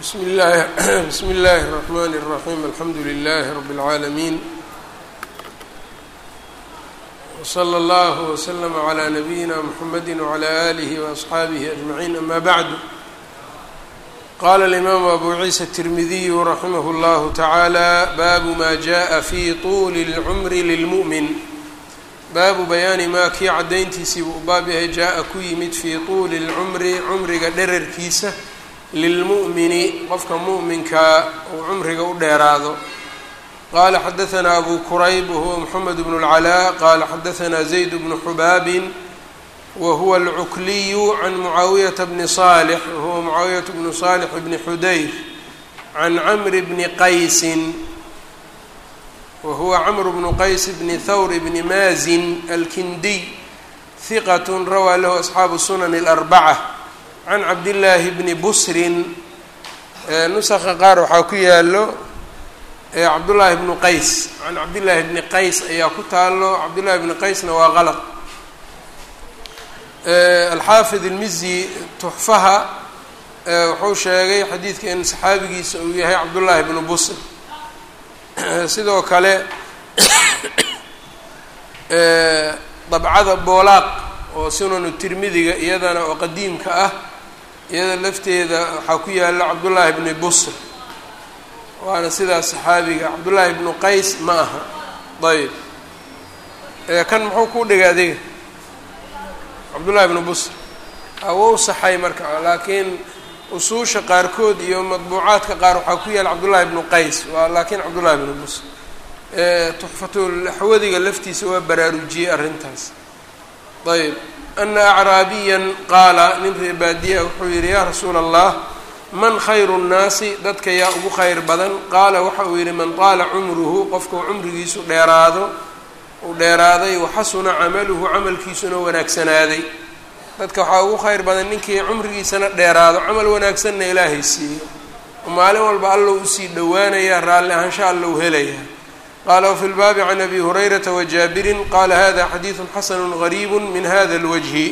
بسم الله الرحمن الرحيم الحمد لله رب العالمين وصلى الله وسلم على نبينا محمد وعلى آله وأصحابه أجمعين أما بعد قال الإمام أبو عيسى الترمذي رحمه الله تعالى باب ما جاء في طول العمر للمؤمن baabu bayaani maa kii caddayntiisii buu baab yahay jaa-a ku yimid fii tuuli lcumri cumriga dherarkiisa lilmu'mini qofka mu'minkaa uu cumriga u dheeraado qaala xadahanaa abu kurayb wahuwa moxamed bnu اlcalaa qaala xadahanaa zayd bnu xubaabin wahuwa alcukliyu can mucaawiyata bni صaalix wahuwa mucaawiyata bnu صaalix bni xudayr can camri bni qaysin whuwa cmr bnu qays bni thawr bni maazin alkindiy hiqat rawaa lahu asxaabu sunan اlarbacة can cabdillaahi bni busrin nuska qaar waxaa ku yaalo cabdullaahi bnu qays can cabdillaahi bni qays ayaa ku taalo cabdullahi bni qaysna waa qalq alxaafid ilmizi tuxfaha wuxuu sheegay xadiidka in saxaabigiisa uu yahay cabdullaahi bnu busr sidoo kale dabcada boolaaq oo sunanu tirmidiga iyadana oo qadiimka ah iyada lafteeda waxaa ku yaalo cabdullaahi bni busr waana sidaas saxaabiga cabdullaahi bnu qays ma aha ayb kan muxuu ku dhigay adiga cabdullaahi bnu busr wou saxay marka laakiin usuusha qaarkood iyo madbuucaadka qaar waxaa ku yaala cabdullaahi bnu qays waa laakiin cabdullaahi bnu busr tuxfatulaxwadiga laftiisa waa baraarujiyey arrintaas ayb ana acraabiyan qaala nin ree baadiya wuxuu yidhi yaa rasuula allah man khayru nnaasi dadka yaa ugu khayr badan qaala waxa uu yidhi man taala cumruhu qofkau cumrigiisu uu dheeraaday waxasuna camaluhu camalkiisuna wanaagsanaaday dadka waxaa ugu khayr badan ninkii cumrigiisana dheeraado camal wanaagsanna ilaahay siiyo oo maalin walba allow usii dhowaanaya raalli ahaansha allow helaya qaala wafi lbaabi can abi hurayrata wajaabirin qaala hada xadiidu xasanu gariibu min hada اlwajhi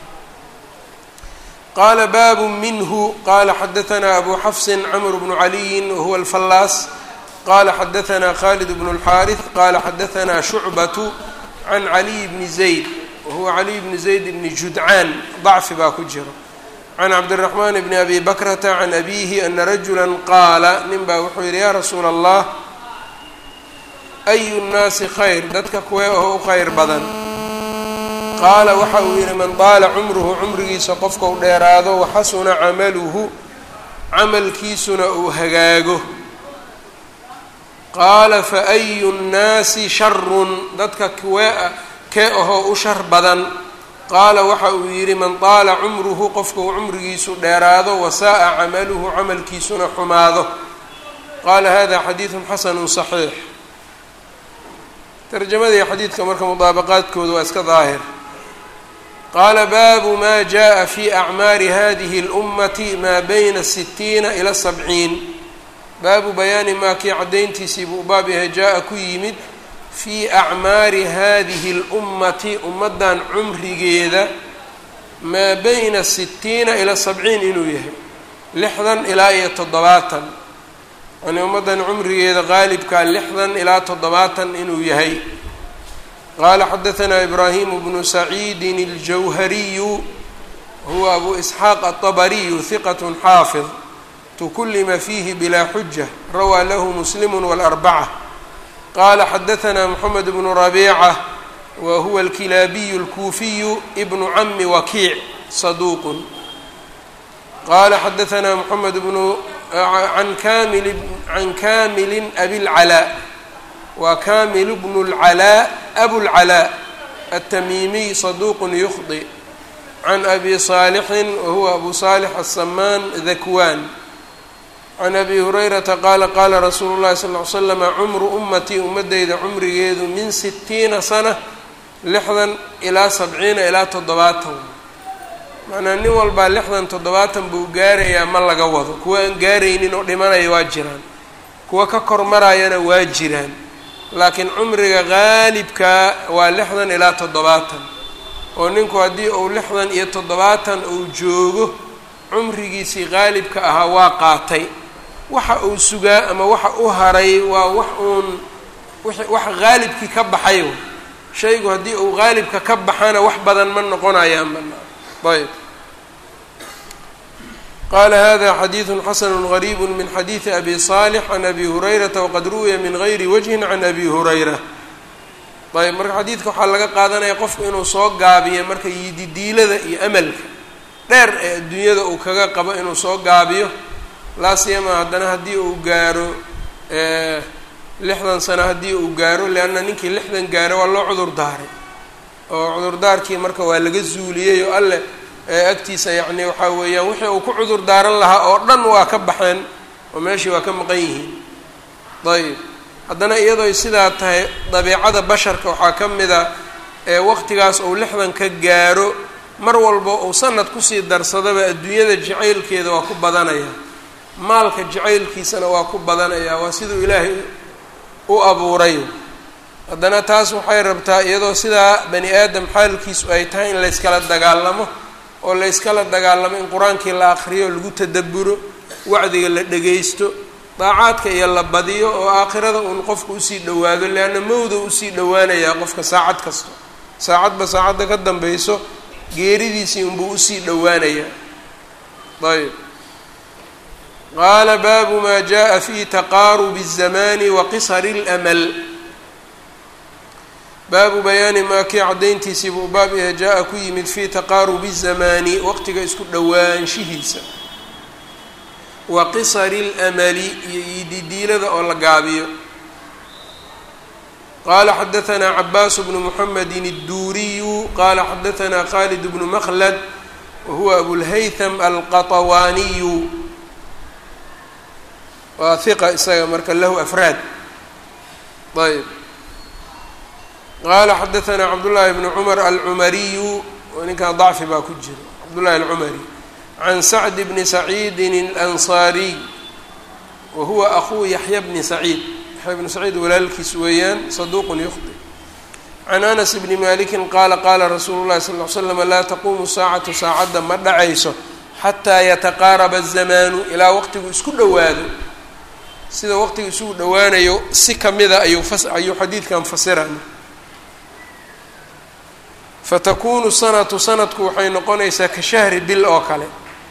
qaala baabu minhu qaala xadahanaa abu xafsin camr bnu caliyin wahuwa alfallaas qaala xadahanaa khalid bnu اlxaariث qaala xadahanaa shucbatu can caliy bni zayd wahuwa caliy bni zayd bni judcaan dacfi baa ku jiro can cabdiraxmaan bni abi bakrata can abiihi ana rajula qaala nin baa wuxuu yidhi yaa rasuula allah ayu nnaasi khayr dadka kuwee oo u khayr badan qaala waxa uu yidhi man daala cumruhu cumrigiisa qofka u dheeraado waxasuna camaluhu camalkiisuna uu hagaago qaala fa ayu nnaasi sharun dadka kuwee kee ahoo u shar badan qaala waxa uu yidhi man taala cumruhu qofka uu cumrigiisu dheeraado wasaa'a camaluhu camalkiisuna xumaado qaala hada xadiidun xasanu صaxiix tarjamadii xadiidka marka mudaabaqaadkooda waa iska daahir qaala baabu ma jaءa fi acmaari hadihi اlummati maa bayna 60 ila 70 baabu bayaani maa kii caddayntiisii buu baab yahay jaa-a ku yimid fii acmaari hadihi اlummati ummaddan cumrigeeda maa bayna 60 ila 70 inuu yahay 60 ilaa iyo 70 yani ummaddan cumrigeeda qaalibkaa 60 ilaa 70 inuu yahay qaala xadahanaa ibraahimu bnu saciidin اljawhariyu huwa abu isxaaq aلطabariyu hiqat xaafid tukulima fiihi bilaa xuja rawaa lahu muslimu wاlarbacة qala xadahanaa moxamed bnu rabiica wa huwa alkilaabiyu اlkuufiyu bnu cami wakiic saduuqun qaala xadahanaa moxamed bnu can kaamilin abilcalaa waa kaamil bnu اlcalaa abulcalaa الtamiimiy saduuqun yukhdi can abi saalixin wahuwa abu saalix aلsamaan dakwaan can abi hurayrata qaala qaala rasuulu llahi sal ly slama cumru ummatii ummadeyda cumrigeedu min 60 sana 60 ilaa 70 ilaa 70 macnaa nin walbaa 60 70 buu gaarayaa ma laga wado kuwa aan gaaraynin oo dhimanaya waa jiraan kuwa ka kor marayana waa jiraan laakiin cumriga qaalibkaa waa 60 ilaa 70 oo ninku haddii uu 60 iyo 70 uu joogo cumrigiisii qaalibka ahaa waa qaatay waxa uu sugaa ama waxa u haray waa wax uun wax qaalibkii ka baxay shaygu haddii uu qaalibka ka baxana wax badan ma noqonayaan ayb qala hada xadiiثu xasn غarيb min xadiiثi abi صالح can abi hurayrata waqad ru'ya min غayri wجهi can abi hurayra ayb marka xadiidka waxaa laga qaadanaya qofku inuu soo gaabiyo marka yididiilada iyo amalka dheer ee adduunyada uu kaga qabo inuu soo gaabiyo laa siyama haddana haddii uu gaaro 60 sano haddii uu gaaro leanna ninkii 60 gaaro waa loo cudur daaray oo cudurdaarkii marka waa laga zuuliyey oo alle agtiisa yacni waxaa weeyaan wixii uu ku cudur daaran lahaa oo dhan waa ka baxeen oo meeshii waa ka maqan yihiin ayb haddana iyadoo sidaa tahay dabiicada basharka waxaa ka mida waqtigaas uu 60 ka gaaro mar walba uu sanad kusii darsadaba adduunyada jacaylkeeda waa ku badanaya maalka jacaylkiisana waa ku badanaya waa siduu ilaahay u abuuray haddana taas waxay rabtaa iyadoo sidaa bani aadam xaalkiisu ay tahay in layskala dagaalamo oo layskala dagaalamo in qur-aankii la akriyo lagu tadabburo wacdiga la dhagaysto daacaadka iyo la badiyo oo aakhirada uun qofka usii dhowaado leanna mawda usii dhowaanayaa qofka saacad kasto saacadba saacadda ka dambayso geeridiisii unbuu usii dhowaanayaa ayb qaala baabu maa jaa fi taqaarubi الzamani wa qisari اlأmal baabu bayaani maa kii caddayntiisii buu baab yahay jaa-a ku yimid fii taqaarubi الzamaani waqtiga isku dhowaanshihiisa wa qisari اlamali iyo yididiilada oo la gaabiyo qaala xadaثanaa cabaas bnu muxamedi الduuriyu qaala xadaثanaa khaalid bnu mklad wahuwa abulhaytham alqaطawaaniyu waa hiqa isaga marka lahu afraad ayb qaala xadaثanaa cabdullaahi bnu cumar alcumariyu ninkan dacfi baa ku jira cabdullahi alcumari can sacd bni saciidin اlansaariy wa huwa akuu yaxya bni saciid yaxya bni saciid walaalkiis weeyaan saduuqun yukhdi can anas bni maliki qaala qaala rasuulu llahi sal ly slam laa taquumu saacatu saacadda ma dhacayso xataa yataqaaraba الzamaanu ilaa waqtigu isku dhowaado sida waqtigu isugu dhowaanayo si kamida ayuu xadiidkan fasirana fatakunu sanatu sanadku waxay noqonaysaa ka shahri bil oo kale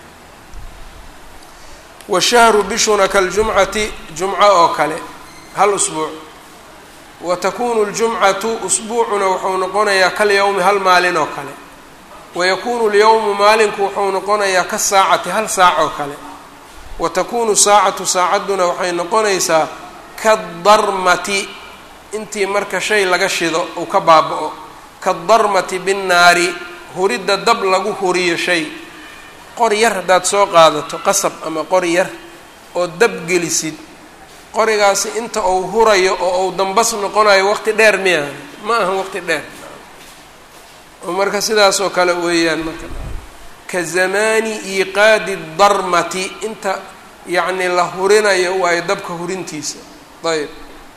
washahru bishuna kaljumcati jumco oo kale hal usbuuc wa takunu ljumcatu usbuucuna wuxuu noqonayaa kalyawmi hal maalin oo kale wayakunu lyawmu maalinku wuxuu noqonayaa ka saacati hal saac oo kale wa takunu saacatu saacadduna waxay noqonaysaa kadarmati intii marka shay laga shido uu ka baaba-o kadarmati binnaari huridda dab lagu huriyo shay qor yar haddaad soo qaadato qasab ama qor yar oo dab gelisid qorigaasi inta uu hurayo oo uu dambas noqonayo waqti dheer miya ma ahan waqti dheer oo marka sidaas oo kale weeyaan marka ka zamaani iiqaadi darmati inta yacni la hurinayo waayo dabka hurintiisa ayb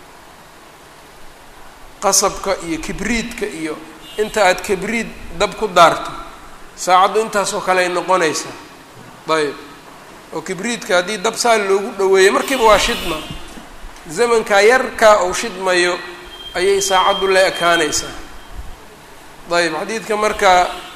qasabka iyo kibriidka iyo inta aada kibriid dab ku daarto saacaddu intaas oo kale ay noqonaysaa ayb oo kibriidka haddii dab saa loogu dhoweeyo markiiba waa shidma zamankaa yarkaa uu shidmayo ayay saacaddu la ekaanaysaa ayb xadiidka marka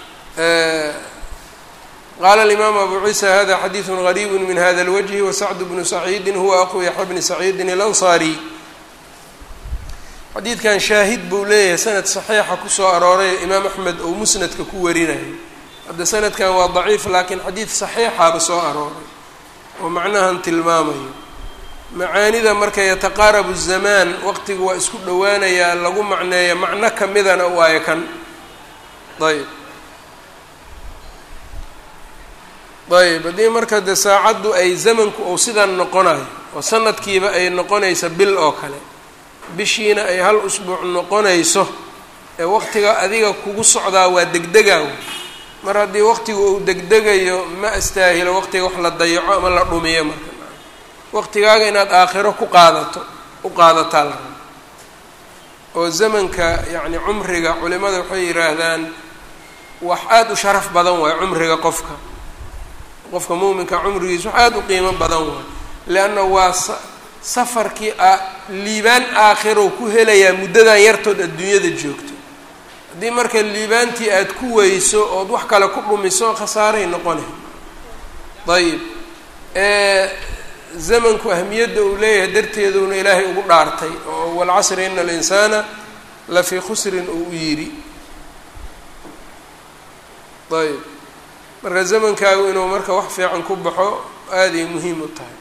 qaala alimaamu abu ciisa hada xadiiثu غariib min hada اlwجhi wasacd bnu saciidi huwa aqu yaxya bni saciidin اlanصaariy xadiidkan shaahid buu leeyahay sanad saxiixa kusoo arooray imaam axmed oo musnadka ku warinayo hadda sanadkan waa daciif laakiin xadiid saxiixaaba soo arooray oo macnahan tilmaamayo macaanida marka yataqaarabu الzamaan waqtigu waa isku dhowaanayaa lagu macneeya macno kamidana waayo kan ayb ayb haddii marka de saacaddu ay zamanku ou sidan noqonayo oo sanadkiiba ay noqonaysa bil oo kale bishiina ay hal usbuuc noqonayso ee waqtiga adiga kugu socdaa waa degdegaa mar haddii waqtigu uu degdegayo ma astaahilo waqtiga wax la dayaco ama la dhumiyo marka waqtigaaga inaad aakhiro ku qaadataa la rabo oo zamanka yacni cumriga culimada waxay yidhaahdaan wax aada u sharaf badan waayo cumriga qofka muuminka cumrigiisa wax aada u qiimo badan waayo leanna waa safarkii liibaan aakhiro ku helayaa muddadan yartood adduunyada joogto. haddii marka liibaantii aad ku weyso ood wax kale ku dhumiso khasaaray noqonay. ayib zamanku ahmiyadda uu leeyahay darteeduna ilaahay ugu dhaartay oo walcasri ina alinsaana la fii khusrin uu u yidhi. ayb marka zamankaagu inuu marka wax fiican ku baxo aaday muhiim u tahay.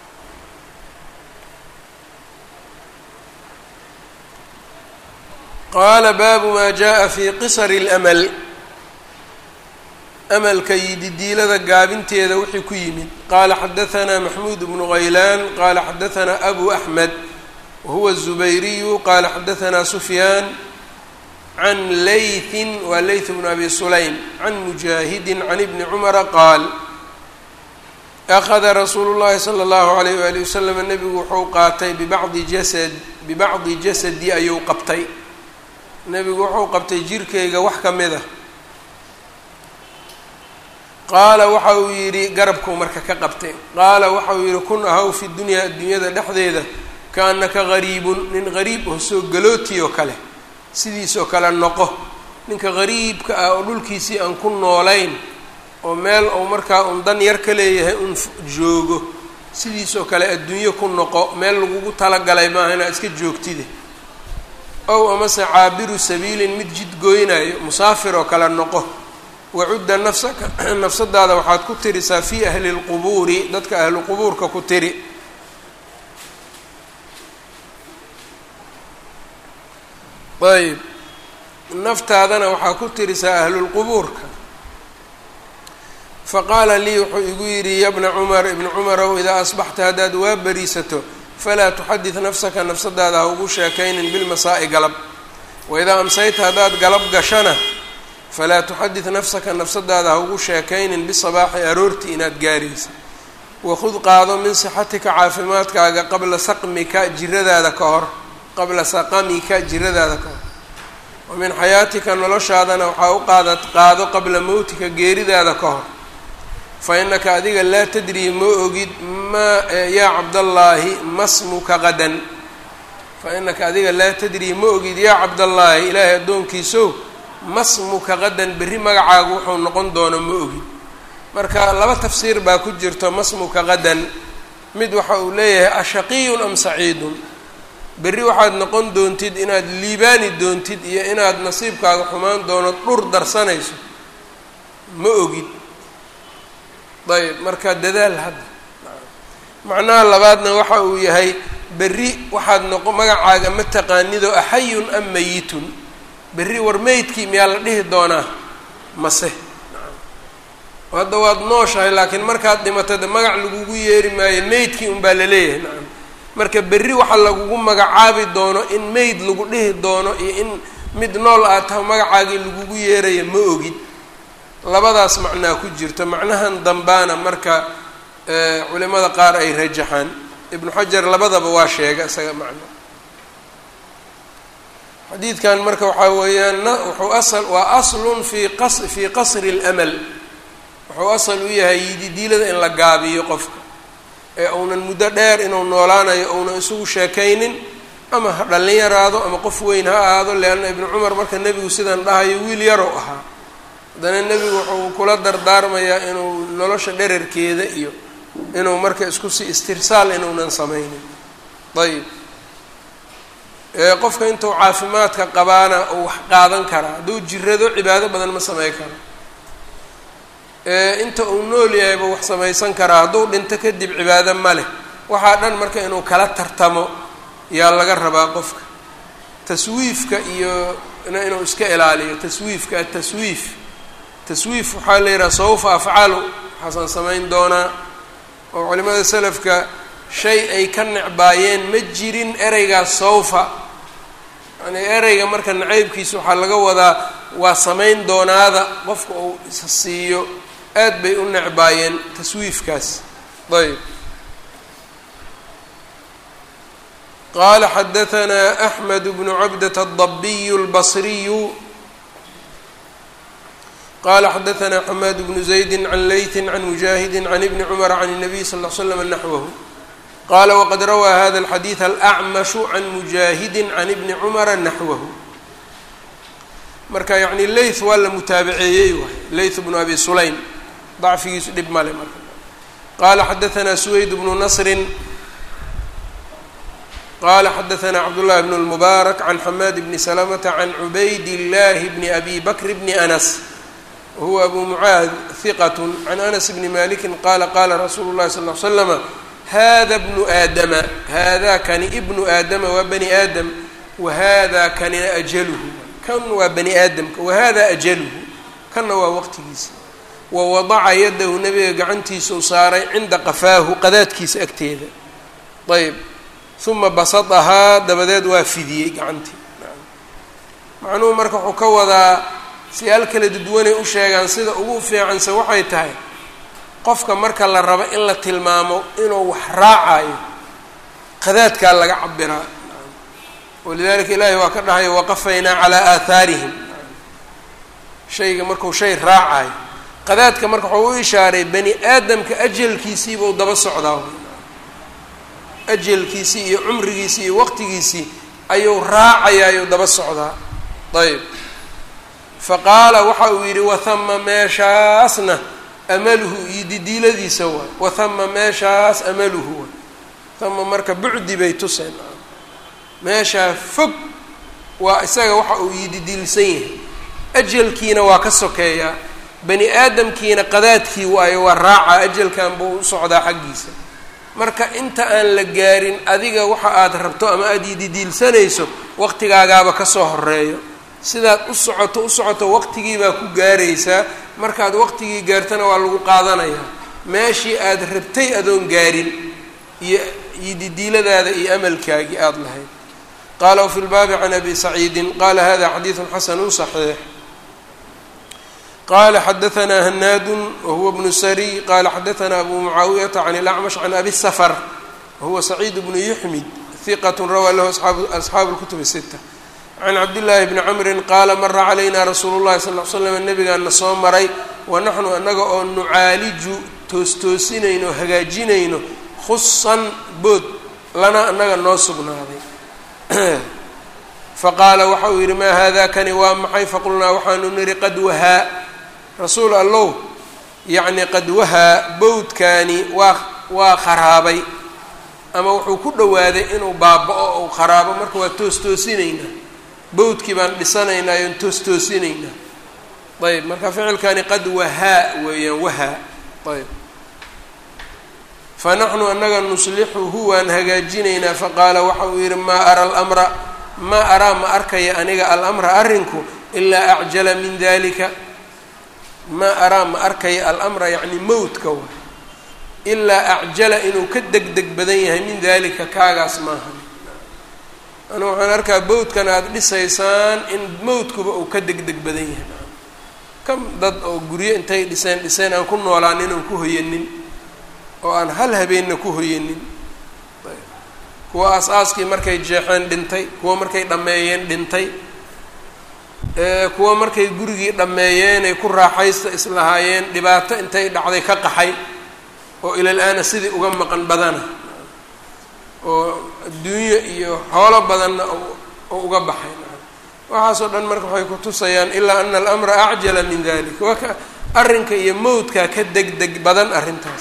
qaala baabu maa jaa fi qisari اlamal, amalka yididiilada gaabinteeda wixii ku yimid. qaala xadahanaa maxmuud bnu haylaan qaala xadahanaa abu axmed wahuwa الzubayriyu qaala xadahanaa sufyaan can laythin waa layth bnu abi sulaym can mujaahidin can ibni cumara qaal akhada rasuulu llahi salى اllahu alayh wali wasalam nebigu wuxuu qaatay bibacdi jasadi ayuu qabtay. nebigu wuxuu qabtay jirkayga wax ka mid a. qaala waxa uu yidhi garabkuu marka ka qabtay. qaala waxa uu yidhi kun ahaw fi dunyaa adduunyada dhexdeeda kaannaka gariibun nin gariib oo soo galootii oo kale sidiisoo kale noqo. ninka gariibka ah oo dhulkiisii aan ku noolayn oo meel uu markaa un dan yar ka leeyahay un joogo sidiisoo kale adduunyo ku noqo. meel lagugu talagalay maaha inaad iska joogtide. ow amase caabiru sabiilin mid jid gooynayo musaafir oo kale noqo. wacudda nafsaka nafsadaada waxaad ku tirisaa fii ahli lqubuuri dadka ahlu qubuurka ku tiri. ayb naftaadana waxaa ku tirisaa ahlulqubuurka. faqaala lii wuxuu igu yidhi ya bna cumar ibna cumarow idaa asbaxta haddaad waa bariisato falaa tuxadid nafsaka nafsadaada ha ugu sheekaynin bilmasaa'i galab. waidaa amsayta haddaad galab gashana falaa tuxadid nafsaka nafsadaada ha ugu sheekaynin bisabaaxi aroortii inaad gaaraysa. wakhud qaado min sixatika caafimaadkaaga qabla saqmika jiradaada ka hor qabla saqamika jiradaada ka hor. wa min xayaatika noloshaadana waxaa u qaado qabla mowtika geeridaada ka hor. fa innaka adiga laa tadrii ma ogid yaa cabdallaahi masmuka qadan. fa innaka adiga laa tadrii ma ogid yaa cabdallaahi ilaahay addoonkiisow masmuka qadan berri magacaagu wuxuu noqon doono ma ogid. marka laba tafsiir baa ku jirto masmuka qadan. mid waxa uu leeyahay ashaqiyun am saciidun, berri waxaad noqon doontid inaad liibaani doontid iyo inaad nasiibkaaga xumaan doono dhur darsanayso ma ogid. ayb marka dadaal hadda. macnaha labaadna waxa uu yahay berri waxaad magacaaga ma taqaanido axayun am mayitun. berri war meydkii miyaa la dhihi doonaa mase hadda waad nooshahay laakiin markaad dhimatay magac lagugu yeeri maayo meydkii unbaa laleeyahay. nacam marka berri waxa lagugu magacaabi doono in meyd lagu dhihi doono iyo in mid nool aad tahay magacaagii lagugu yeerayo ma ogid. labadaas macnaa ku jirto. macnahan dambaana marka culimada qaar ay rajaxaan. ibnu xajar labadaba waa sheega isaga macno. xadiidkan marka waxaa weeyaan waa aslun fii qasri اlamal. wuxuu asal u yahay yididiilada in la gaabiyo qofka ee uunan muddo dheer inuu noolaanayo uunan isugu sheekaynin ama ha dhallin yaraado ama qof weyn ha ahaado. leanna ibnu cumar marka nebigu sidan dhahayo wiil yarow ahaa. haddana nebigu wuxuu kula dardaarmayaa inuu nolosha dherarkeeda iyo inuu marka isku sii istirsaal inuunan samaynin. ayib qofka intuu caafimaadka qabaana uu wax qaadan karaa. hadduu jirado cibaado badan ma samayn karo. inta uu nool yahayba wax samaysan karaa. hadduu dhinto kadib cibaado ma leh. waxaa dhan marka inuu kala tartamo yaa laga rabaa qofka. taswiifka iyo inuu iska ilaaliyo taswiifka. taswiif waxaa la yidhaha sawfa afcalu waxaasaan samayn doonaa. oo culimada salafka shay ay ka necbaayeen ma jirin ereygaas sawfa. yani ereyga marka nacaybkiisa waxaa laga wadaa waa samayn doonaada qofka uu isa siiyo aad bay u necbaayeen taswiifkaas. ayb qaala xadahanaa axmed bnu cabdata الdabiy اlbasriyu qala xadahanaa xamaad bnu zaydi can laythi can mujaahidi can ibni cumara can الnabiy sal ll slam naxwahu. qala wqad rawى hada الxadiiث الأcmaشh can mujaahidi can ibni cmra naxwahu. marka yani layth waa la mutaabaceeyey waay layth bnu abi sulaym dacfigiisu dhib male marka. qala xadaثna سweyd bnu nasri qala xadaثna cabdالlahi bn الmubaarak can xamaad bni slmta can cubayd الlahi bni abi bakr bni anas wahuwa abu mucaad hiqat can anas bni maliki qala qala rasuulu الlahi sal اه ly slm hada bnu aadama hada kani ibnu aadama waa bani aadam wahada kanina ajaluhu kan waa bani aadamka wahada ajaluhu kanna waa waqtigiisa. wawadaca yadahu nabiga gacantiisa u saaray cinda qafaahu qadaadkiisa agteeda. ayb uma basadahaa dabadeed waa fidiyey gacantii. macnuhu marka wuxuu ka wadaa siyaal kala duduwanay u sheegaan sida ugu fiicanse waxay tahay qofka marka la rabo in la tilmaamo inuu wax raacayo qadaadkaa laga cabiraa. walidalika ilaahay waa ka dhahay waqafaynaa calaa aahaarihim shayga marku shay raacayo qadaadka marka wuxuu u ishaaray bani aadamka ajalkiisiibuu daba socdaa. ajalkiisii iyo cumrigiisii iyo waqtigiisii ayuu raacayaayuu daba socdaa. ayb faqaala waxa uu yidhi wahama meeshaasna amaluhu iyo didiiladiisa waay wahama meeshaas amaluhu waay hama marka bucdi bay tuseen meeshaa fog waa isaga waxa uu yididiilsan yahay ajalkiina waa ka sokeeyaa bani aadamkiina qadaadkii waayo waa raaca ajalkan buu u socdaa xaggiisa. marka inta aan la gaarin adiga waxa aad rabto ama aada yididiilsanayso waqtigaagaaba kasoo horeeyo. sidaad u socoto waqtigiibaa ku gaaraysaa. markaad waqtigii gaartana waa lagu qaadanayaa meeshii aad rabtay adoon gaarin iyo yididiiladaada iyo amalkaagii aada lahayd. qala wfi lbaabi can abi saciidin qala hada xadiiثu xasanu صaxiix. qala xadaثna hanaadu wahuwa bnu sariy qala xadaثna abu mucaawiyata can اlأcmash can abi safr wahuwa saciid bnu yuxmid hiqat rawaa lahu asxaabu اlkutub الsita can cabdillaahi bni camrin qaala mara calayna rasuulu llahi sal l slam nabigaana soo maray wa naxnu annaga oo nucaaliju toostoosinayno hagaajinayno khusan bood lana annaga noo sugnaaday. faqaala waxa uu yidhi maa hada kani waa maxay faqulnaa waxaanu nidhi qad wahaa rasuul allow yacni qad wahaa bowdkaani waa kharaabay ama wuxuu ku dhowaaday inuu baaba-o ou kharaabo marka waa toostoosinayna bowdkii baan dhisanaynaa oon toostoosinayna. ayb marka ficilkani qad wahaa weeyaan wahaa. ayb fanaxnu annaga nuslixuhu waan hagaajinaynaa faqaala waxa uu yidhi maa ara alamra maa araa ma arkaya aniga alamra arrinku ilaa acjala min dalika maa araa ma arkaya alamra yacni mowdka wa ilaa acjala inuu ka degdeg badan yahay min dalika kaagaas maaha. anu waxaan arkaa bowdkan aada dhisaysaan in mowdkuba uu ka degdeg badan yahay. kam dad oo guryo intay dhiseen aan ku noolaanin oon ku hoyanin oo aan hal habeenna ku hoyanin. kuwa aas-aaskii markay jeexeen dhintay kuwa markay dhammeeyeen dhintay kuwa markay gurigii dhammeeyeenay ku raaxaysta islahaayeen dhibaato intay dhacday ka qaxay oo ilal-aana sidii uga maqan badana oo adduunyo iyo xoolo badanna oo uga baxay. waxaasoo dhan marka waxay ku tusayaan ilaa ana alamra acjala min dalik waa arrinka iyo mowdkaa ka degdeg badan arrintaas.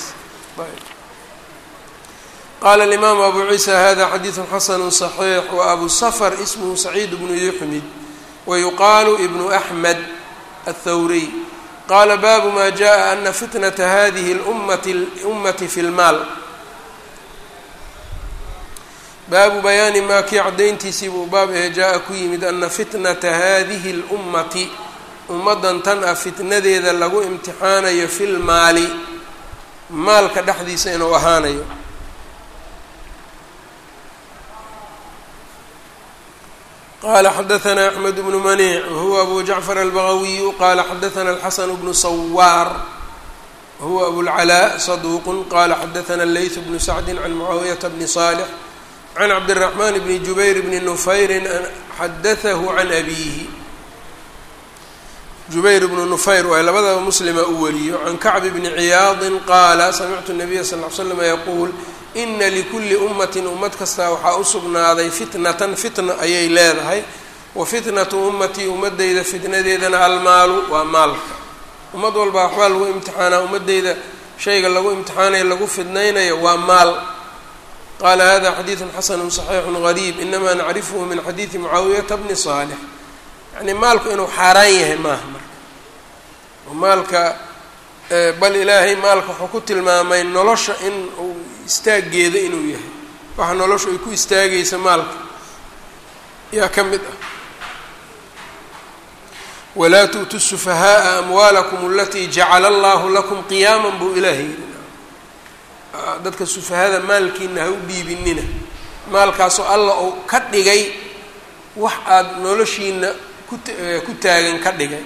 qala alimaamu abu ciisa hada xadiiثu xasanu صaxiix wa abu safr ismhu saciid bnu yuxmid wayuqaalu ibnu axmed aلthawriy qala baabu ma jaءa ana fitnata hadihi اlummati fi lmaal. baabu bayaani maa kii caddayntiisii buu baab ee jaa-a ku yimid ana fitnata hadihi اlummati ummaddan tan ah fitnadeeda lagu imtixaanayo fi lmaali maalka dhexdiisa inuu ahaanayo. qala xadaثna أxmed bnu maniic wahuwa abu jacfar albagawiyu qala xadaثna alxasan bnu sawaar wahuwa abulcalaa saduuq qala xadaثna layth bnu sacdi can mucaawiyata bni صaalx can cabdالرaحman bni jubayr bni nufayri xadaثahu can abiihi. jubayr bnu nufayr waa labadaba muslima u wariyo can kacb bni ciyaadi qaala samictu الnabiya sal ly slm yaquul ina likulli ummatin ummad kastaa waxaa u sugnaaday fitnatan fitna ayay leedahay wa fitnatu ummatii ummadeyda fitnadeedana almaalu waa maalka. ummad walbaa waxbaa lagu imtixaanaa, ummadeyda shayga lagu imtixaanayo lagu fidnaynayo waa maal. qaala hada xadiidun xasanu صaxiixu gariib inamaa nacrifuhu min xadiidi mucaawiyata bni saalix. yani maalku inuu xaaraan yahay maaha marka maalka bal ilaahay maalka wuxuu ku tilmaamay nolosha in uu istaaggeeda inuu yahay, waxa noloshu ay ku istaagaysa maalka yaa ka mid ah. walaa tu'tu sufahaaa amwaalakum alatii jacala allahu lakum qiyaaman buu ilaahay yidhi. dadka sufahada maalkiina ha u dhiibinina, maalkaasoo alla uu ka dhigay wax aada noloshiina ku taagan ka dhigay.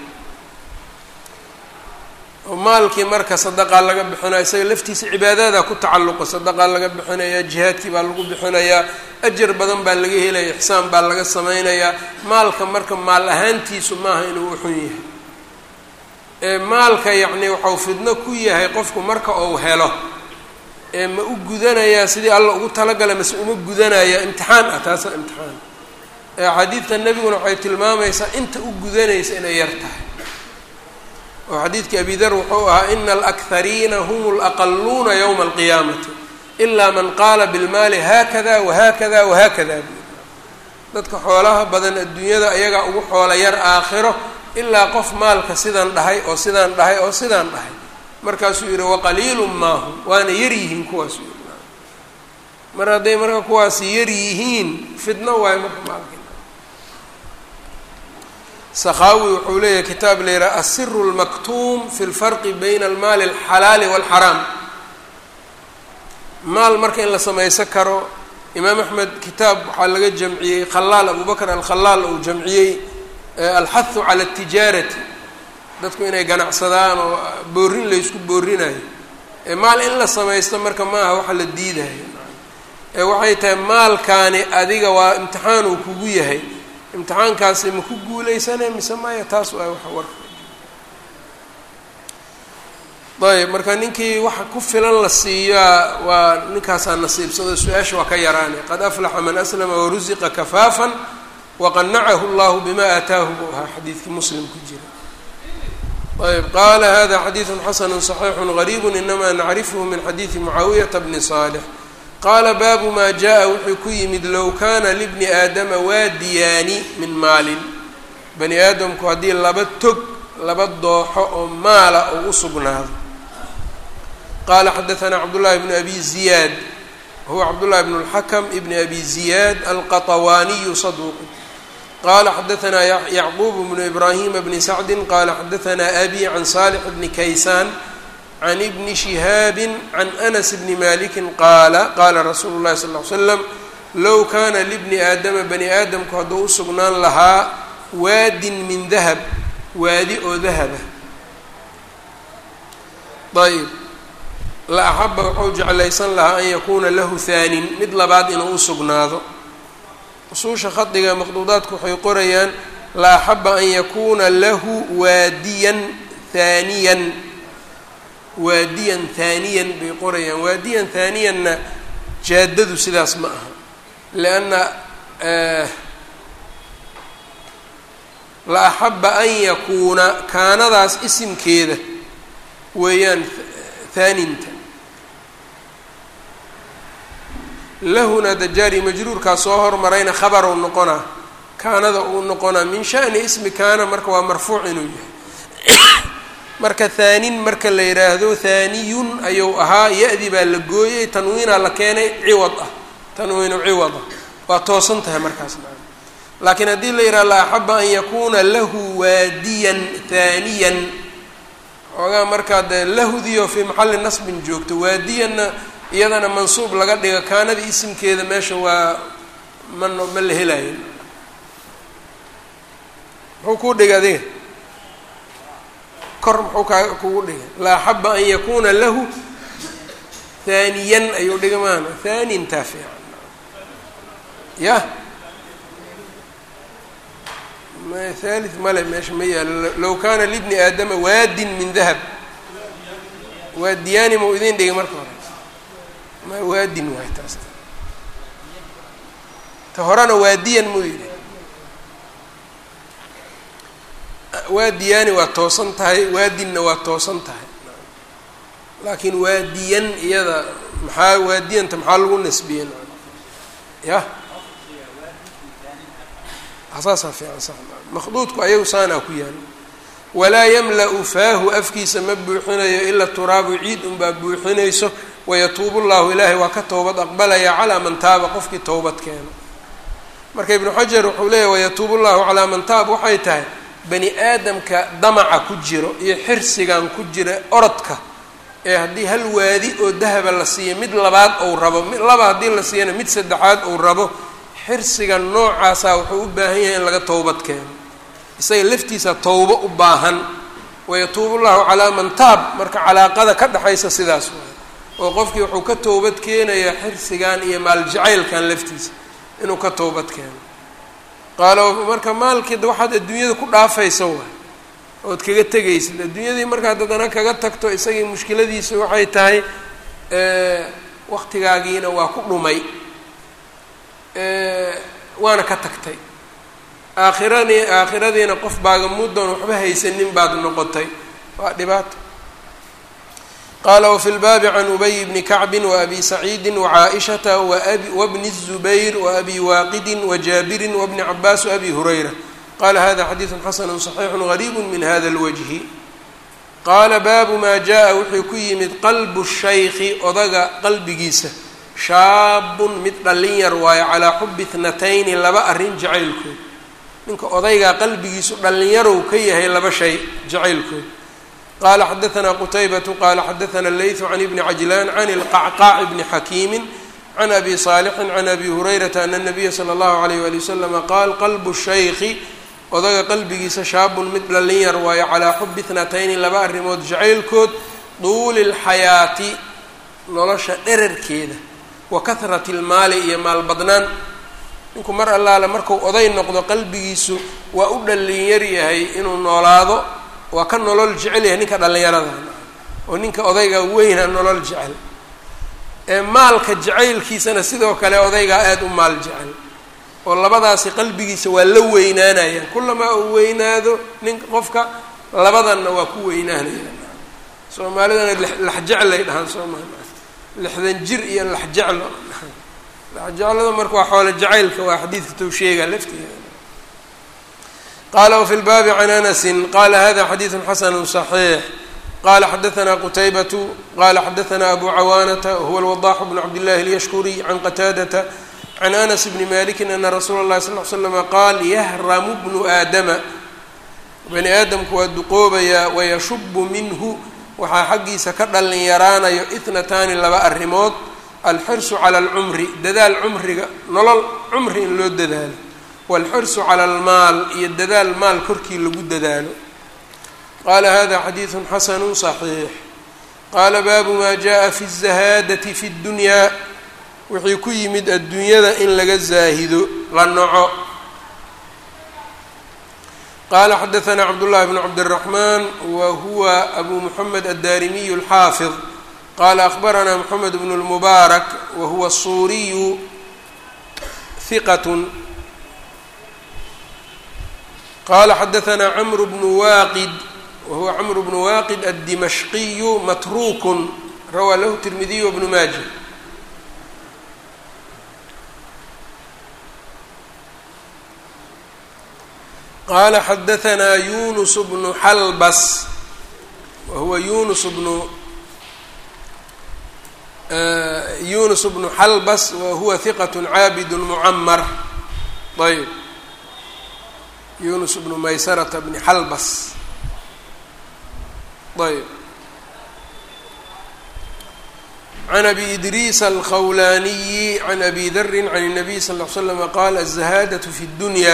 oo maalkii marka sadaqaa laga bixinaya, isaga laftiisa cibaadadaa ku tacalluqa, sadaqaa laga bixinayaa, jihaadkii baa lagu bixinayaa, ajar badan baa laga helaya, ixsaan baa laga samaynayaa. maalka marka maal ahaantiisu maaha inuu uxun yahay. maalka yacni waxau fidno ku yahay qofku marka uu helo, ma u gudanayaa sidii alla ugu talagala mase uma gudanaya, imtixaan ah, taasaa imtixaan. xadiidta nebiguna waxay tilmaamaysaa inta u gudanaysa inay yar tahay. oo xadiidkii abi dar wuxuu ahaa ina alakhariina hum alaqaluuna yowma alqiyaamati ilaa man qaala bilmaali haakada wahaakada wahaakada. dadka xoolaha badan adduunyada ayagaa ugu xoola yar aakhiro ilaa qof maalka sidan dhahay oo sidaan dhahay oo sidaan dhahay. markaasuu yihi waqaliilun maahum, waana yar yihiin kuwaasuu yihi. mar hadday marka kuwaasi yar yihiin fidno waayo marka maalka. sakaawi wuxuu leeyahay kitaab la yidhaha asiru lmaktuum fi lfarqi bayna almaali alxalaali walxaraam. maal marka in la samaysan karo, imaam axmed kitaab waxaa laga jamciyey khalaal abubakr alkhalaal uu jamciyey alxathu cala atijaarati, dadku inay ganacsadaan oo boorin laysku boorinayo. maal in la samaysto marka maaha waxa la diidayo, waxay tahay maalkaani adiga waa imtixaan uu kugu yahay, imtixaankaasi ma ku guulaysanay mise maya, taas waa waxa warka. ayb marka ninkii waxa ku filan la siiyaa waa ninkaasaa nasiibsado, su-aasha waa ka yaraanay. qad aflaxa man aslama warusiqa kafaafan waqanacahu llahu bima aataahu buu ahaa xadiidkii muslim ku jira. ayb qaala hada xadiidu xasanu صaxiixu gariibu inamaa nacrifhu min xadiidi mucaawiyata bni saalix. qaala baabu maa jaa wuxuu ku yimid low kaana libni aadama waadiyaani min maalin. bani aadamku haddii laba tog, laba dooxo oo maala uu u sugnaado. qaala xadaثana cabdullahi bnu abi ziyaad, huwa cabdullahi bn اlxakm ibni abi ziyaad alqaطawaaniyu saduuq. qaala xadaثana yacquub bnu ibraahima bni sacdi qaala xadaثana abi can saalix bni kaysaan can ibni shihaabi can anas bni maliki qaala qaala rasuulu llahi sal ly slam low kaana libni aadama bani aadamku hadduu u sugnaan lahaa waadin min dahab, waadi oo dahaba. ayb la axaba wuxuu jeclaysan lahaa an yakuuna lahu haanin, mid labaad inuu u sugnaado. usuusha khadiga maqduudaadku waxay qorayaan la axaba an yakuuna lahu waadiyan haaniyan, waadiyan haaniyan bay qorayaan. waadiyan haaniyanna jaadadu sidaas ma aha, lianna la axaba an yakuuna kaanadaas isimkeeda weeyaan haaninta. lahuna dajaari majruurkaa soo hormarayna khabaruu noqonaa, kaanada uu noqonaa min shani ismi kaana, marka waa marfuuc inuu yahay. marka haanin marka la yidhaahdo haaniyun ayuu ahaa, ya-di baa la gooyey, tanwiinaa la keenay ciwad ah, tanwiinu ciwada waa toosan tahay markaas. laakiin haddii la yidhaha la axaba an yakuuna lahu waadiyan haaniyan, xoogaa markaa dee lahudiyo fii maxalli nasbin joogto, waadiyanna iyadana mansuub laga dhiga, kaanadii isimkeeda meesha waa ma la helayo. muxuu kuu dhigay adiga kor, muxuu kugu dhigay la axaba an yakuuna lahu haaniyan ayuu dhiga maana haanintaa fiican ya ثالث male meesha ma yaalo. low kaana libni aadama waadin min dahab, waadiyaani mau idin dhigay marka hore ma waadin waay taas ta horena waadiyan muu yidhi waadiyaani waa toosan tahay waadinna waa toosan tahay laakiin waadiyan iyada maxaa waadiyanta maxaa lagu nisbiyen ya asaasaa fiican sax makhduudku ayagu saanaa ku yaala walaa yamla-u faahu afkiisa ma buuxinayo ila turaabu ciid unbaa buuxinayso wayatuubu llahu ilaahay waa ka towbad aqbalaya calaa man taaba qofkii towbad keeno marka ibnu xajar wuxuu leeyahy wayatuubu llahu calaa man taab waxay tahay bani aadamka damaca ku jiro iyo xirsigan ku jira orodka ee haddii hal waadi oo dahaba la siiyo mid labaad ou rabo laba haddii la siiyana mid saddexaad ou rabo xirsigan noocaasaa wuxuu u baahan yahay in laga towbad keeno isaga laftiisa towbo u baahan wayatuubu llahu calaa man taab marka calaaqada ka dhexaysa sidaas waay oo qofkii wuxuu ka towbad keenayaa xirsigan iyo maaljacaylkan laftiisa inuu ka towbad keeno qaalo marka maalkeeda waxaad adduunyada ku dhaafaysa waay ood kaga tegaysid adduunyadii markaad haddana kaga tagto isagii mushkiladiisa waxay tahay waktigaagiina waa ku dhumay waana ka tagtay aakhiradiina qof baagamuudoon waxba haysanin baad noqotay waa dhibaato qaala wafi lbaabi can ubay bni kacbin waabi saciidin wacaaishata wabni الzubayr waabi waaqidin wajaabirin wabni cabaas waabi hurayra qala hada xadiidu xasanu صaxiixu gariib min hada اlwajhi qaala baabu maa jaa wuxuu ku yimid qalbu shaykhi odaga qalbigiisa shaabun mid dhallin yar waayo calaa xubi itnatayni laba arrin jacaylkood ninka odaygaa qalbigiisu dhallinyarow ka yahay laba shay jacaylkood qaala xadaanaa qutaybatu qaala xadaana leytu can ibni cajlaan can ilqacqaac bni xakiimin can abi saalixin can abi hurayrata ana nabiya sala allahu alayh wali wasalama qaal qalbu shaykhi odaga qalbigiisa shaabun mid dhallin yar waayo calaa xubi itnatayni laba arrimood jacaylkood duuli lxayaati nolosha dherarkeeda wa kahrati lmaali iyo maal badnaan ninku mar allaale marku oday noqdo qalbigiisu waa u dhallin yar yahay inuu noolaado waa ka nolol jecel yahay ninka dhallinyarada oo ninka odayga weyna nolol jecel ee maalka jacaylkiisana sidoo kale odaygaa aada u maal jecel oo labadaasi qalbigiisa waa la weynaanayaan kullamaa uu weynaado ninka qofka labadanna waa ku weynaanayaan soomaalidana laxjeclay dhahaan soomaali lixdan jir iyo laxjeclo laxjeclada marka waa xoolo jacaylka waa xadiidka tou sheegaa lafteeda qaala wafi lbaabi can anasin qaala hada xadiidu xasanu صaxiix qala xadaanaa qutaybatu qala xadaanaa abu cawaanata wahuwa alwadaxu bnu cabdillahi اlyashkuriy can qataadata can anas bni maliki ana rasuula اllahi sal l slama qaal yahramu bnu aadama bani aadamku waa duqoobayaa wayashubu minhu waxaa xaggiisa ka dhallin yaraanayo itnataani laba arrimood alxirsu cala alcumri dadaal cumriga nolol cumri in loo dadaalo waalxirsu cala almaal iyo dadaal maal korkii lagu dadaalo qaala hada xadiidu xasanu صaxiix qaala baabu maa jaءa fi الzahaadati fi اddunyaa wixii ku yimid adduunyada in laga zaahido la noco qala xadaanaa cabdullahi bn cabdالraxman wa huwa abu muxamed addarimiy اlxaafid qala akbaranaa moxamed bn اlmubaarak wa huwa الsuuriyu hiqat qala xadaanaa camru bnu waaqid wa huwa camru bnu waaqid addimashqiyu matruukun rawaa lahu tirmidiy wbnu maaja qala xadaanaa yunus bnu xalbas wa huwa yunus bnu xalbas wa huwa hiqat caabid mucamar ayb yunus bnu maysarata bni xalbas ayb can abi idriis alkhawlaniyi can abi darin can الnabiy sal ll l slama qaal aلzahaadaة fi اdunya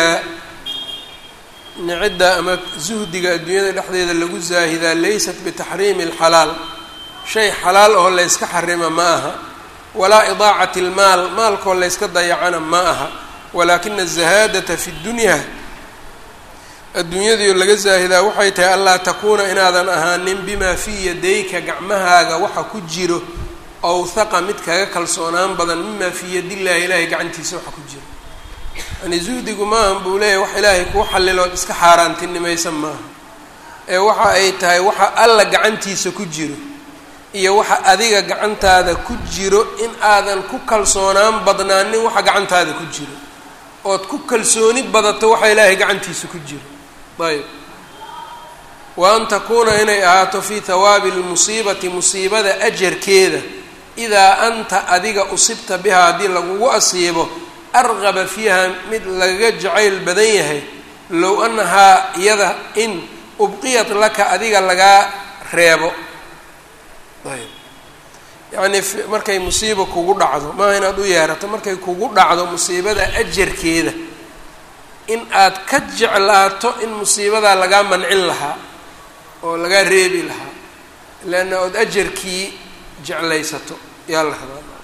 nicida ama zuhdiga adduunyada dhexdeeda lagu zaahidaa laysat bitaxriimi اlxalaal shay xalaal oo layska xarima ma aha walaa idaacati اlmaal maalkoo layska dayacana ma aha walaakina الzahaadata fi اdunyaa adduunyadiio laga zaahidaa waxay tahay anlaa takuuna inaadan ahaanin bimaa fii yadayka gacmahaaga waxa ku jiro awthaqa mid kaga kalsoonaan badan mima fii yadillahi ilaahay gacantiisa waxa ku jira. yani zuhdigu maahan buu leeyahay wax ilaahay kuu xallilood iska xaaraantinimaysan maaha, ee waxa ay tahay waxa alla gacantiisa ku jiro iyo waxa adiga gacantaada ku jiro in aadan ku kalsoonaan badnaanin waxa gacantaada ku jiro, ood ku kalsooni badato waxa ilaahay gacantiisa ku jiro. ayb wa an takuuna inay ahaato fii hawaabi lmusiibati musiibada ajarkeeda idaa anta adiga usibta bihaa haddii lagugu asiibo argaba fiiha mid lagaga jacayl badan yahay low annahaa iyada in ubqiyat laka adiga lagaa reebo. ayb yacnii markay musiibo kugu dhacdo maaha inaad u yeerato, markay kugu dhacdo musiibada ajarkeeda in aad ka jeclaato in musiibadaa lagaa mancin lahaa oo lagaa reebi lahaa, leanna ood ajarkii jeclaysato yaa la rabaa.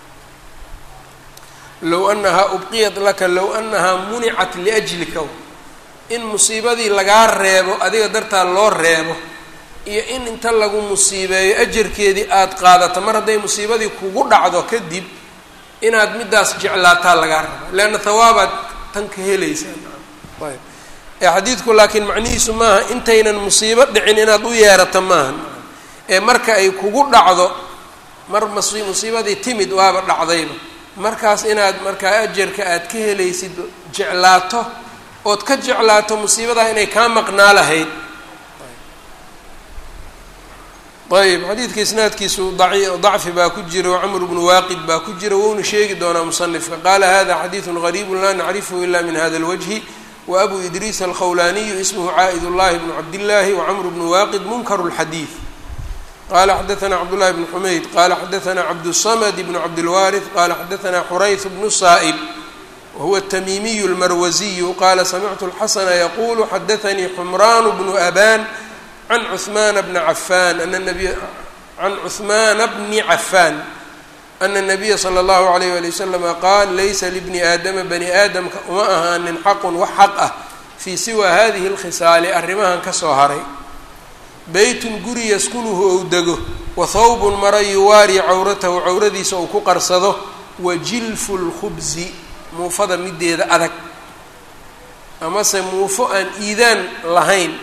low annahaa ubqiyat laka low annahaa municat liajlika, in musiibadii lagaa reebo adiga dartaa loo reebo iyo in inta lagu musiibeeyo ajarkeedii aada qaadato mar hadday musiibadii kugu dhacdo kadib inaad middaas jeclaataa lagaa rabaa, leanna hawaabaad tan ka helaysaa. ayb ee xadiidku laakiin macnihiisu maaha intaynan musiibo dhicin inaad u yeerato maaha, ee marka ay kugu dhacdo mar musiibadii timid waaba dhacdayba, markaas inaad markaa ajarka aad ka helaysid jeclaato ood ka jeclaato musiibadaa inay kaa maqnaa lahayd. ayb xadiidka isnaadkiisu dacfi baa ku jira oo camr bnu waaqid baa ku jira, wouna sheegi doonaa musanifka. qaala hada xadiidu gariibu laa nacrifhu ila min hada اlwajhi wabu idriis alkhawlaniyu ismhu caa'id llahi bnu cabdillaahi wacamr bnu waaqid munkaru اlxadiid. qala xadaثna cabdullahi bn xumayd qala xadaثna cabdالsamd bn cabdilwaariث qala xadaثna xurayth bnu saa'ib wahuwa الtamimiyu اlmarwaziyu qala samictu اlxasna yaqulu xadaثanii xumran bnu aban can cuثman bni cafan can cuثmaana bni cafan ana الnabiya slى اllahu عalayh wali waslama qaal laysa libni aadama bani aadamka uma ahaanin xaqun wax xaq ah fii siwa hadihi اlkhisaali arrimahan ka soo haray. beytun guri yaskunuhu ou dego wa thawbun mara yuwaari cawratahu cawradiisa ou ku qarsado wa jilfu lkhubsi muufada mideeda adag amase muufo aan iidaan lahayn,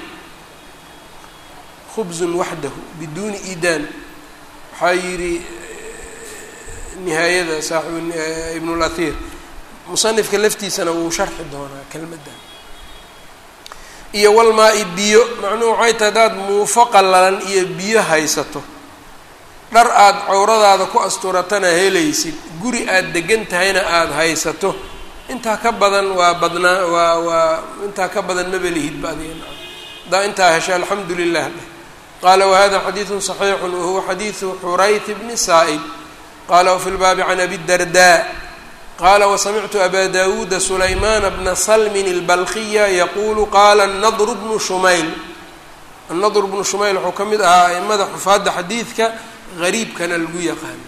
khubsun waxdahu biduuni iidaan. waxaa yidhi nihaayada saaxibu ibnu اlahir musanifka laftiisana wuu sharxi doonaa kelmadda. iyo walmaa-i biyo, macnuhu waxay tahay haddaad muufo qallalan iyo biyo haysato, dhar aada cawradaada ku asturatana helaysid, guri aada degan tahayna aada haysato, intaa ka badan waa badnaa waa intaa ka badan mabalihidba adiga haddaa intaa hesha alxamdu lilah dheh. qaala wahada xadiidu صaxiixu wahuwa xadiidu xurayth bni saa'ib qala wafi lbaabi can abi darda qala wasamictu aba dawuuda sulaymaana bna salmin اlbalkiya yaqulu qala nadr bnu shumayl. annadr bnu shumayl wuxuu ka mid ahaa aimada xufaadda xadiidka gariibkana lagu yaqaano.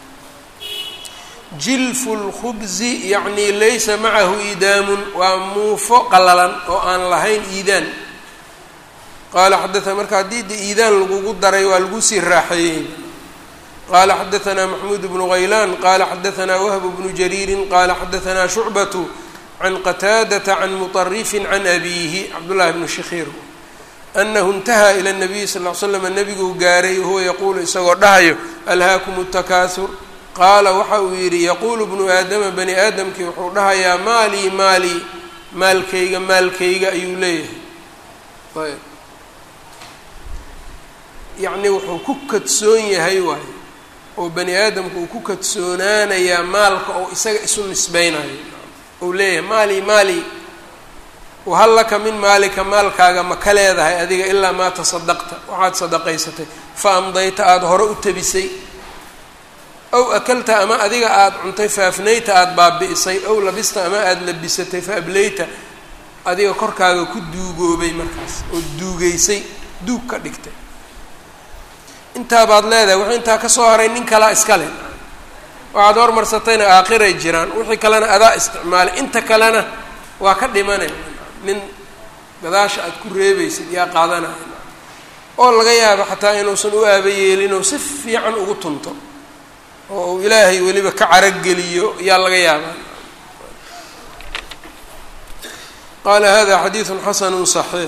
jilfu lkhubsi yacni laysa macahu iidaamun, waa muufo qalalan oo aan lahayn iidaan. qaala xadaana marka haddii de iidaan lagugu daray waa lagu sii raaxeeyey. qala xadaثna maxmuud bnu غaylan qala xadaثna whb bnu jariiri qala xadaثna shucbaة can qataadaةa can muطarifi can abihi cabdullahi bni shakhiir anahu اntahaa ilى الnabiyi sal ly slam nebiguu gaaray wahuwa yaquulu isagoo dhahayo alhaakum الtakaahur. qaala waxa uu yidhi yaquulu bnu aadama bani aadamkii wuxuu dhahayaa maalii maalii maalkayga maalkayga ayuu leeyahay. yacni wuxuu ku kadsoon yahay waayo oo bani aadamku uu ku kadsoonaanayaa maalka oo isaga isu nisbeynayo ou leeyahay maalii maalii wahal laka min maalika maalkaaga ma ka leedahay adiga ilaa maa tasadaqta waxaad sadaqaysatay fa amdayta aada hore u tabisay ow akalta ama adiga aada cuntay fa afnayta aada baabi'isay ow labista ama aada labisatay fa ableyta adiga korkaaga ku duugoobay markaas oo duugeysay duug ka dhigtay. intaa baad leedahay wuxuu intaa ka soo haray nin kalaa iskale, waxaad hormarsatayna aakhiray jiraan, wixii kalena adaa isticmaalay, inta kalena waa ka dhimanay nin gadaasha aad ku reebaysid yaa qaadanaya oo laga yaabo xataa inuusan u aaba yeelin oo si fiican ugu tunto oo uu ilaahay weliba ka carageliyo yaa laga yaabaa. qaala hada xadiiثu xasanu صaxiix.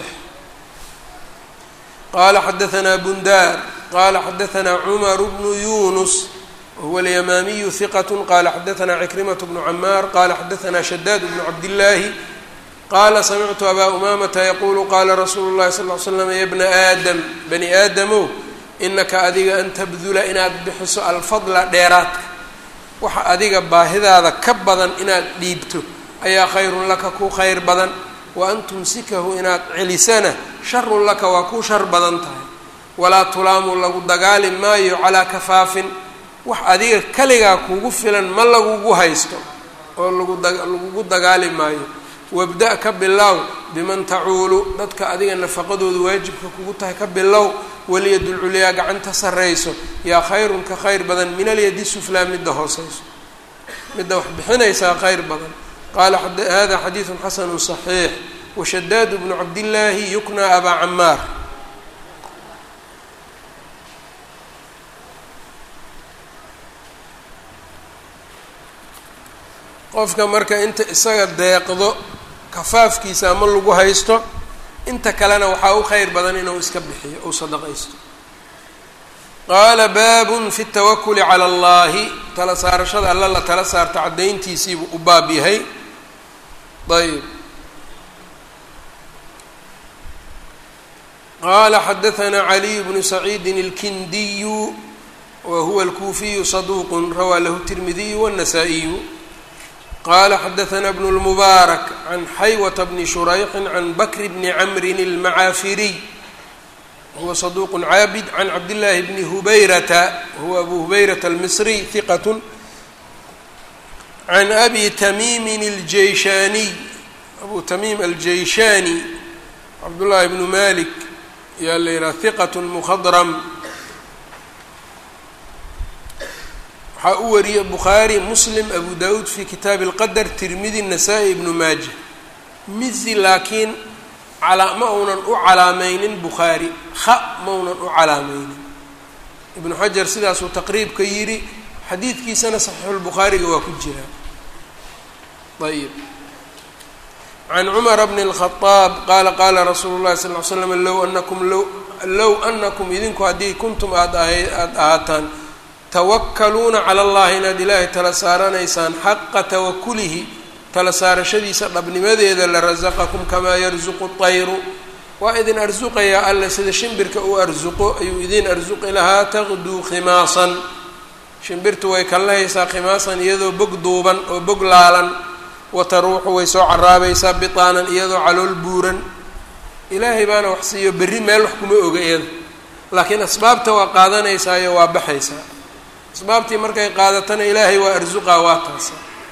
qala xadaثna bundar qala xadaثna cmar bnu yunus wahuwa اlyamaamiyu hiqat qala xadaثna cikrimaة bnu camaar qala xadaثna shadaad bnu cabdillaahi qala samictu abaa umamata yaqulu qala rasuulu الlahi sal ly slam ya bna aadam bani aadamow inaka adiga an tabdula inaad bixiso alfadla dheeraadka waxa adiga baahidaada ka badan inaad dhiibto ayaa khayrun laka kuu khayr badan wa an tumsikahu inaad celisana sharun laka waa kuu shar badan tahay. walaa tulaamu lagu dagaali maayo calaa kafaafin wax adiga kaligaa kugu filan ma lagugu haysto oo lagugu dagaali maayo. wabda ka bilow biman tacuulu dadka adiga nafaqadooda waajibka kugu tahay ka bilow waliyadul culyaa gacanta sarrayso yaa khayrun ka khayr badan min alyadi suflaa midda hooseyso midda wax bixinaysaa khayr badan. qaala hada xadiiثu xasanu صaxiix washadaad bnu cabdillaahi yuknaa abaa camaar. qofka marka inta isaga deeqdo kafaafkiisa ama lagu haysto inta kalena waxaa u khayr badan inuu iska bixiyo ou sadaqaysto. qaala baabun fi اtawakuli calى اllahi tala saarashada alla la tala saarta caddayntiisiibuu u baab yahay. ayb qaala xadaثna caliy bnu saciidi اlkindiyu wa huwa اlkuufiyu saduuq rawaa lahu الtirmidiyu wالnasaa-iyu. qala xadaثna bn اlmubaarak can xaywata bni shurayxi can bakr bni camrin اlmacaafiriy huwa saduuq caabid can cabdillaahi bni hubayrata huwa abu hubayrata almisriy hiqat can abi tamiimin اljeyshaniy abu tamiim aljeyshani cabdullaahi bnu malik yaa la yidhaha hiqat mukhadram. waxaa u wariyey bukhaari muslim abu dawuud fi kitaabi اlqadr tirmidi nasaa-i ibnu maaja. mizi laakiin ma uunan u calaamaynin bukhaari ma uunan u calaamaynin. ibnu xajar sidaasuu taqriibka yidhi xadiidkiisana saxiixulbukhaariga waa ku jiraa. ayb can cumara bni اlkhadaab qaala qaala rasuulu llahi sal ly slam low anakum idinku haddii kuntum aada ahaataan tawakkaluuna cala allahi inaad ilaahay tala saaranaysaan xaqa tawakulihi tala saarashadiisa dhabnimadeeda la rasaqakum kamaa yarsuqu طayru waa idin arsuqayaa alle sida shimbirka uu arsuqo ayuu idin arsuqi lahaa taqduu khimaasan shimbirtu way kallahaysaa khimaasan iyadoo bog duuban oo bog laalan wataruuxu way soo caraabaysaa bitaanan iyadoo calool buuran. ilaahay baana wax siiyo berri meel wax kuma oga iyada laakiin asbaabta waa qaadanaysaayo waa baxaysaa. asbaabtii markay qaadatana ilaahay waa arsuqaa waa taasa.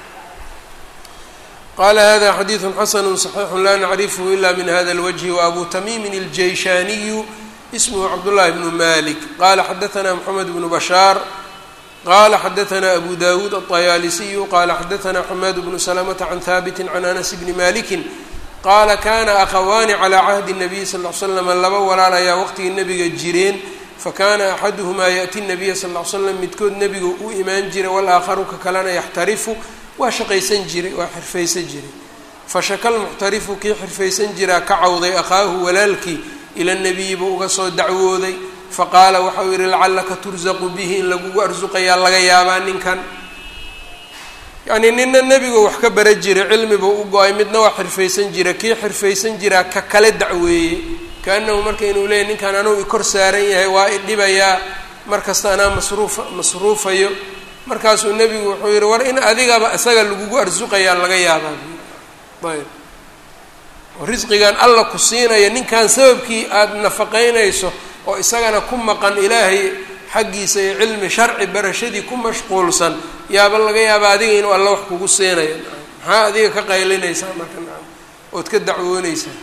qaala hada xadiiثu xasanu صaxiixu laa nacrifhu ila min hada اlwجhi wabu tamiimin اljeyshaaniyu ismhu cabdullahi bnu malik. qala xadaثna mxamed bnu bashaar qala xadaثna abu dawuud aلطayaalisiyu qala xadaثna xamaad bnu salamata can haabiti can anas bni maliki qaala kana akhawaani calى cahdi الnabiy sal ly slam laba walaal ayaa waqtigii nebiga jireen fakana axaduhumaa yaأti الnabiya sal ly slam midkood nebigu u imaan jiray walaakharu ka kalena yaxtarifu waa shaqaysan jiray waa xirfaysan jiray. fashaka lmuxtarifu kii xirfaysan jiraa ka cawday akhaahu walaalkii ila nabiyi buu uga soo dacwooday faqaala waxau yihi lacalaka tursaqu bihi in lagugu arsuqayaa laga yaabaa ninkan. yacnii nina nebigu wax ka bara jiray cilmi buu u go-ay midna waa xirfaysan jira kii xirfaysan jiraa ka kale dacweeyey kaanahu marka inuu leeyahy ninkan anuu i kor saaran yahay waa i dhibayaa markasta anaa masruufayo. markaasuu nebigu wuxuu yihi war in adigaba isaga lagugu arsuqayaa laga yaabaa. ayb oo risqigan alla ku siinaya ninkan sababkii aada nafaqaynayso oo isagana ku maqan ilaahay xaggiisa iyo cilmi sharci barashadii ku mashquulsan yaaba laga yaaba adiga inuu alla wax kugu siinayo. maxaa adiga ka qaylinaysaa marka ood ka dacwoonaysaa.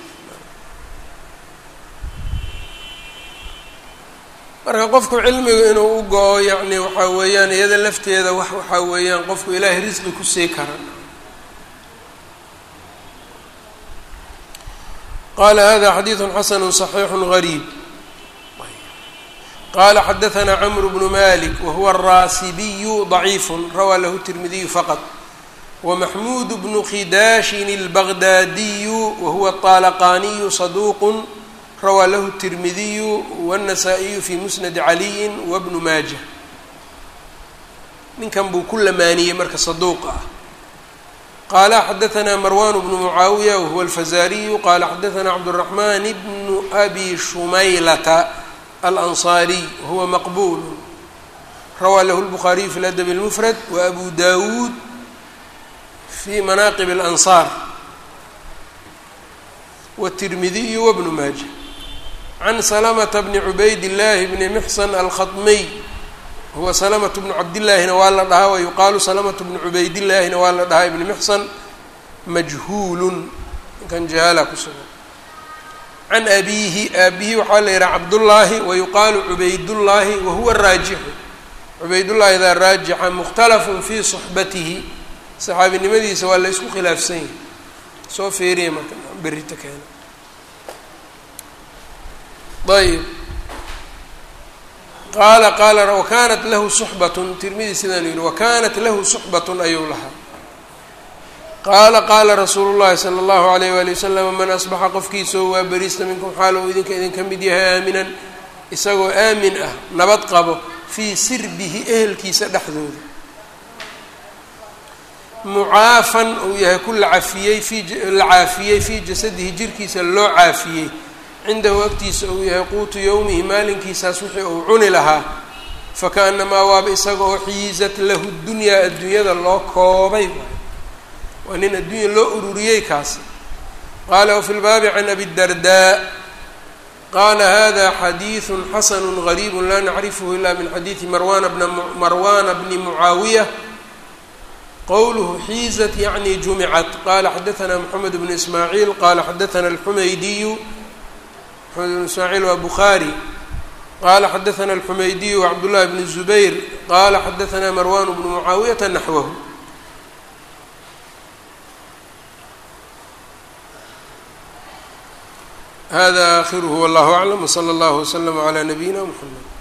marka qofku cilmigu inuu u go-o yacni waxaa weeyaan iyada lafteeda waxaa weeyaan qofku ilaahay risqi ku sii kara. qaala hada xadiiثu xasanu صaxiixu gariib qala xadaثna cmr bnu malik wahuwa الraasibiyu ضaciif rawaa lahu التirmidiyu faqط wmaxmud bnu khidashin الbaghdadiyu wahuwa الطalaqaniyu صaduq rawaa lahu التirmidiyu والنasaaئiyu fi musnad عaliyi wbnu maaja. ninkan buu ku lamaaniyey marka saduuq ah. qaala xadaثna marwan bnu mucaawiya wahuwa alfazariyu qala xadaثna cabdالرaحman bnu abi shumaylata alanصariy wahuwa maqbul rawaa lahu الbukhaariyu fi اladb الmfrad waأbu dawud fi manaqib الأnصar wالtirmidiyu wbnu maaja can salamta bni cubayd الlahi bni mxsan alkhaطmiy huwa salamatu bnu cabdillaahina waa la dhahaa wayuqaalu salamatu bnu cubaydillaahina waa la dhahaa ibni mxsan majhuulun ninkan jahaala ku sugan can abiihi aabihi waxaa la yidhaha cabdullaahi wayuqaalu cubaydullaahi wahuwa raajixu cubaydullaahi daa raajixa mukhtalafun fii suxbatihi saxaabinimadiisa waa la isku khilaafsan yahay soo feeriya marka berita keena ayb qaala wakanat lahu suxbatun tirmidi sidaanu yihi wakanat lahu suxbatun ayuu lahaa qaala rasuulu llahi sala allahu alayh waali wasalam man asbaxa qofkiisoo waa beriista minkum xaal uu idinka mid yahay aaminan isagoo aamin ah nabad qabo fii sirbihi ehelkiisa dhexdooda mucaafan uu yahay ku la caafiyey fii jasadihi jirkiisa loo caafiyey cindahu agtiisa uu yahay quutu yowmihi maalinkiisaas wixii uu cuni lahaa fakaanamaa waaba isaga oo xiizat lahu dunyaa adduunyada loo koobay waa nin adduunya loo ururiyey kaasi qaala wafi lbaabi can abi dardaa qaala hada xadiiثu xasanu gariibu laa nacrifhu ila min xadiidi marwana bni mucaawiya qowluhu xiizat yacni jumicat qala xadaثna moxamed bnu ismaaciil qala xadaثna alxumaydiyu محمد بن إسماعيل وبخاري قال xdثna الحمyدي وعبد الله بن الزبير قال xdثna مروان بن معاوية نحوه. هذا آخره والله أعلم وصلى الله وسلم على نبينا محمد.